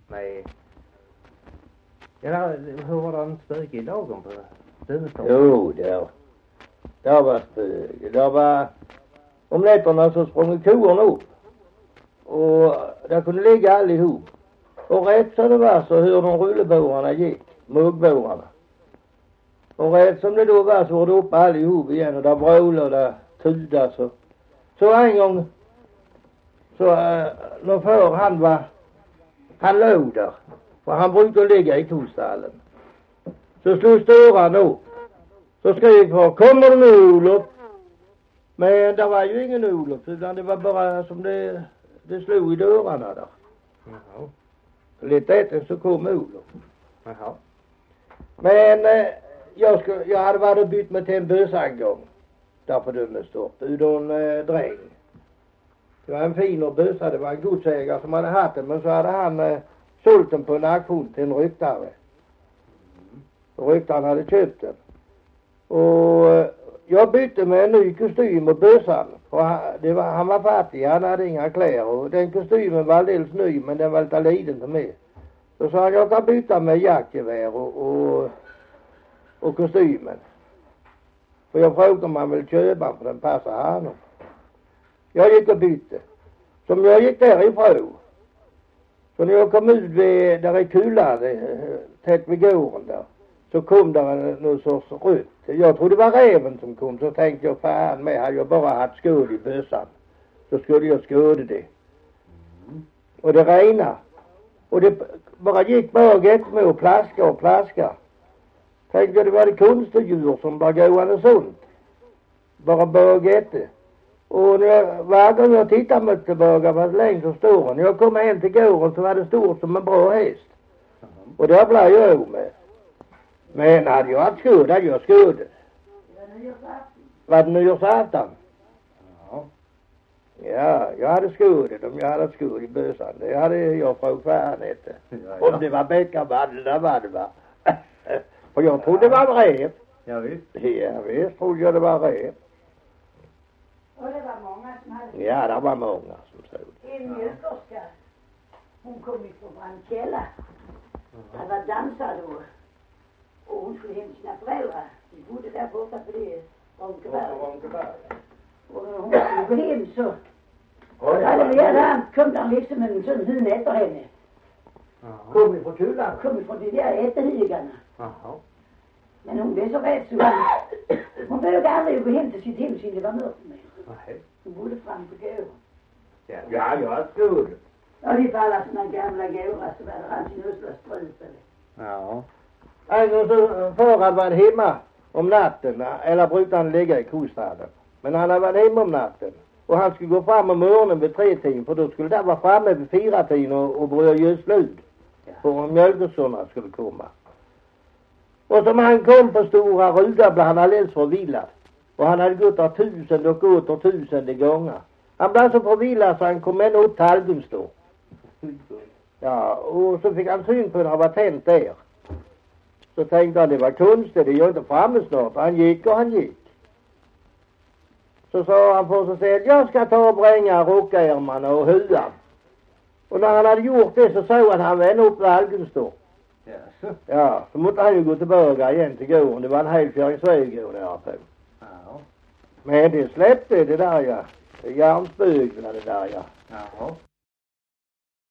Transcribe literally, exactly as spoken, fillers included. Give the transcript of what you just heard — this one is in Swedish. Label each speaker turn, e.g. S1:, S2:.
S1: Nej. Ja, hur var det en spöke i dagen på Stövetorp?
S2: Jo, där. Där var spöke. Där var om nätterna så sprang korna upp. Och där kunde ligga allihop. Och rätt så det var så hur de rullebårarna gick. Muggbårarna. Och rätt som det då var så var det upp allihop igen. Och där brålade och där tuda så. Så en gång. Så äh, när för han var. Han låg där. För han brukade ligga i kostallen. Så slog störan upp. Så skrek för, kommer du nu Olof? Men det var ju ingen Olof. Utan det var bara som det, det slog i dörrarna där.
S1: Jaha.
S2: Lite efter så kom Olof.
S1: Jaha.
S2: Men eh, jag, skulle, jag hade varit och bytt mig till en bösangång. Där på Dömestorp. Udon eh, dräng. Det var en fin och bösa. Det var en godsägare som hade haft den. Men så hade han eh, sålt den på en auktion till en ryktare. Mm. Och ryktaren hade köpt den. Och eh, jag bytte med en ny kostym och bösan. Och han, det var, han var fattig. Han hade inga kläder. Och den kostymen var alldeles ny. Men den var lite liten till mig. Så sa han, jag kan byta med jaktgevär och, och, och kostymen. För jag frågade om han ville köpa för den passar honom. Jag gick och bytte. Som jag gick därifrån. Så när jag kom ut vid, där är kulan, tätt vid gården där. Så kom där någon sorts rött. Jag trodde det var räven som kom. Så tänkte jag, fan med, hade jag bara haft skåd i bössan. Så skulle jag skåda det. Mm. Och det regnade. Och det bara gick böget med och plaska och plaska. Tänkte jag, det var det konstdjur som bara gående sånt. Bara böget. Och när, varje gång jag tittade mot tillbaka var det längst så stor. När jag kom hem till gården så var det stort som en bra häst. Mm. Och där blev jag med. Men hade jag haft skåd hade jag skåd. Var det nyårsafton? Ja. Ja, jag hade skådet om jag hade skåd i bösan. Det hade jag frågat fan efter. Ja, ja. Om det var bäckaband, där var det va. För jag trodde det var räv.
S1: Ja visst.
S2: Ja visst trodde jag det var räv.
S3: Och det var många som hade...
S2: Ja, det var många som såg det.
S3: En mjölkerska, hon kom ifrån Brandkälla. Det var dansare då. Och hon skulle hem till sina föräldrar. De bodde där borta på det Ronkeberg. Och när hon skulle gå hem så... Och hade vi där kom där liksom en sån hund efter henne.
S2: Kom ifrån kulan?
S3: Kom ifrån de där ättehigarna.
S1: Jaha.
S3: Men hon blev så rädd så hon, hon behövde aldrig gå hem till sitt hem sin det var mörkt med.
S1: Nej.
S3: Hon bodde fram på gården.
S2: Ja, ja, jag har skåd.
S3: Ja, det var alla såna gamla gårdar så var det han sin usla strupade.
S2: Ja. En gång så förrad var han hemma om natten, eller brukade han ligga i kostallen. Men han hade varit hemma om natten. Och han skulle gå fram om morgonen vid tre tiden, för då skulle det vara framme vid fyra tiden och, och börja gödslud. Ja. För om mjölkerskorna skulle komma. Och som han kom på stora rudar blev han alldeles förvillad. Och han hade gått där tusen och åter tusende gånger. Han blev så förvillad så han kom ända upp till Algunstorp. Ja, och så fick han syn på när han var tänt där. Så tänkte han, det var konstigt, det gör inte framme snart. Han gick och han gick. Så sa han på sig att jag ska ta och bränga rockärmarna och huan. Och när han hade gjort det så såg han han vände upp vid Algunstorp.
S1: Yes.
S2: Ja, så måste han ju gå tillbaka igen till gården. Det var en helfjäringsväg där på.
S1: Ja.
S2: Men det släppte det där ja. Järnspöglarna det där ja.
S1: Jaha.